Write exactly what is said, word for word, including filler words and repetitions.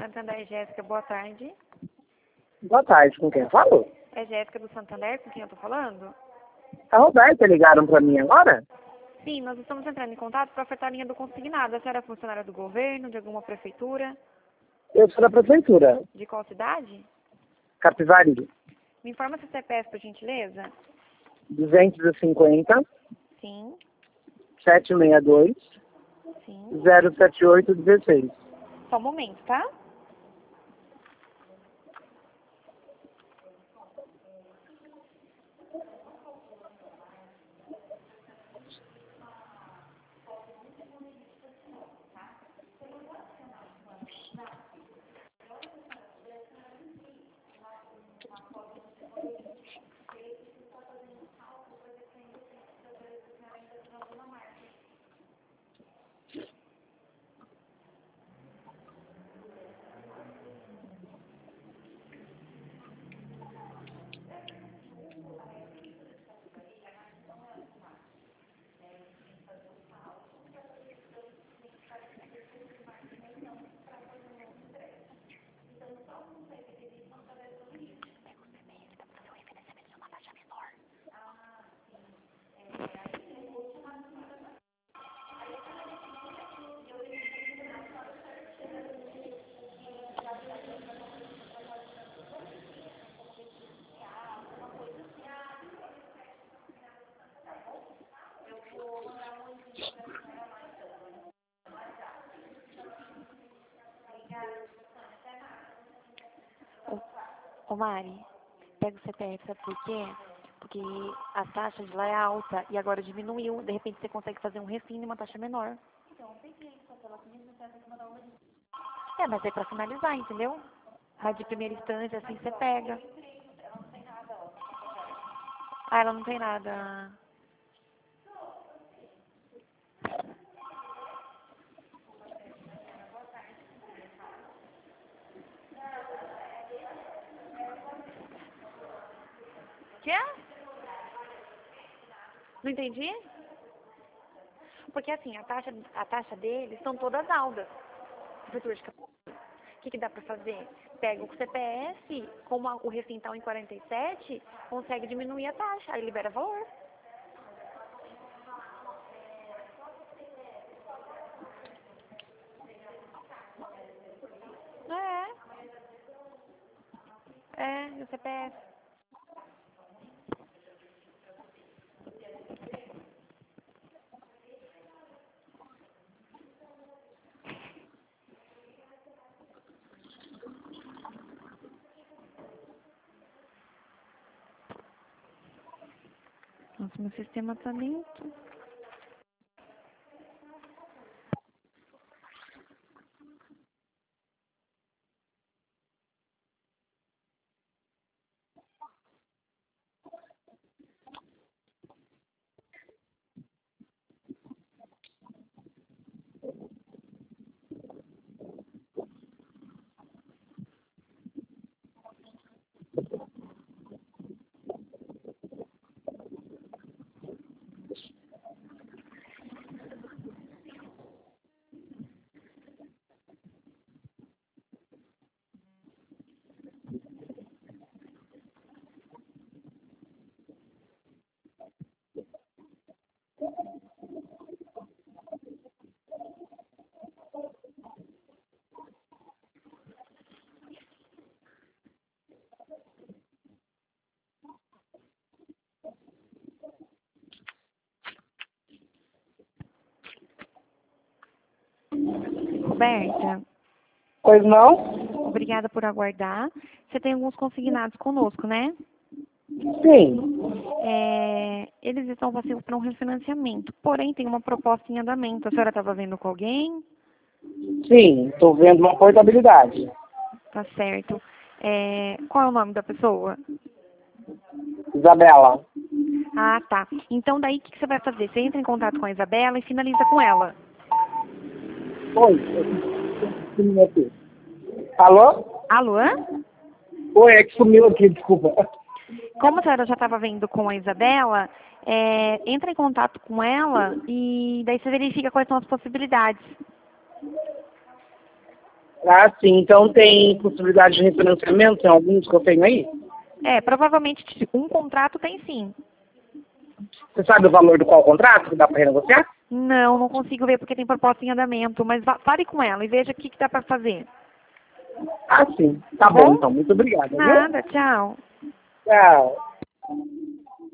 Santander, Jéssica, boa tarde. Boa tarde, com quem eu falo? É Jéssica do Santander, com quem eu tô falando? A Roberta, ligaram pra mim agora? Sim, nós estamos entrando em contato para ofertar a linha do consignado. A senhora é funcionária do governo, de alguma prefeitura? Eu sou da prefeitura, De qual cidade? Capivari, Me informa seu C P F, por gentileza? duzentos e cinquenta, Sim, setecentos e sessenta e dois, sim. zero sete oito dezesseis. Só um momento, tá? Ô Mari, pega o C P F, sabe por quê? Porque a taxa de lá é alta e agora diminuiu. De repente você consegue fazer um refim em uma taxa menor. É, mas é pra finalizar, entendeu? Mas de primeira instância, assim, você pega. Ah, ela não tem nada. Quê? Não entendi? Porque assim, a taxa, a taxa deles são todas altas. Prefeitura de Campinas. O que, que dá pra fazer? Pega o C P F, como a- o refim tá em quarenta e sete, consegue diminuir a taxa, aí libera valor. É, é, e o C P F. Nossa, meu sistema tá lento. Roberta, Pois não? obrigada por aguardar. Você tem alguns consignados conosco, né? Sim. É, eles estão passivos para um refinanciamento, porém tem uma proposta em andamento. A senhora estava vendo com alguém? Sim, estou vendo uma portabilidade. Tá certo. É, qual é o nome da pessoa? Isabela. Ah, tá. Então daí o que, que você vai fazer? Você entra em contato com a Isabela e finaliza com ela. Oi. Sumiu aqui. Alô? Alô? Oi, é que sumiu aqui, desculpa. Como a senhora já estava vendo com a Isabela, é, entra em contato com ela e daí você verifica quais são as possibilidades. Ah, sim. Então tem possibilidade de refinanciamento? Tem alguns que eu tenho aí? É, provavelmente um contrato tem sim. Você sabe o valor do qual contrato que dá para renegociar? Não, não consigo ver porque tem proposta em andamento, mas vá- fale com ela e veja o que, que dá para fazer. Ah, sim. Tá bom, então. Muito obrigado, viu? Nada, tchau. Tchau.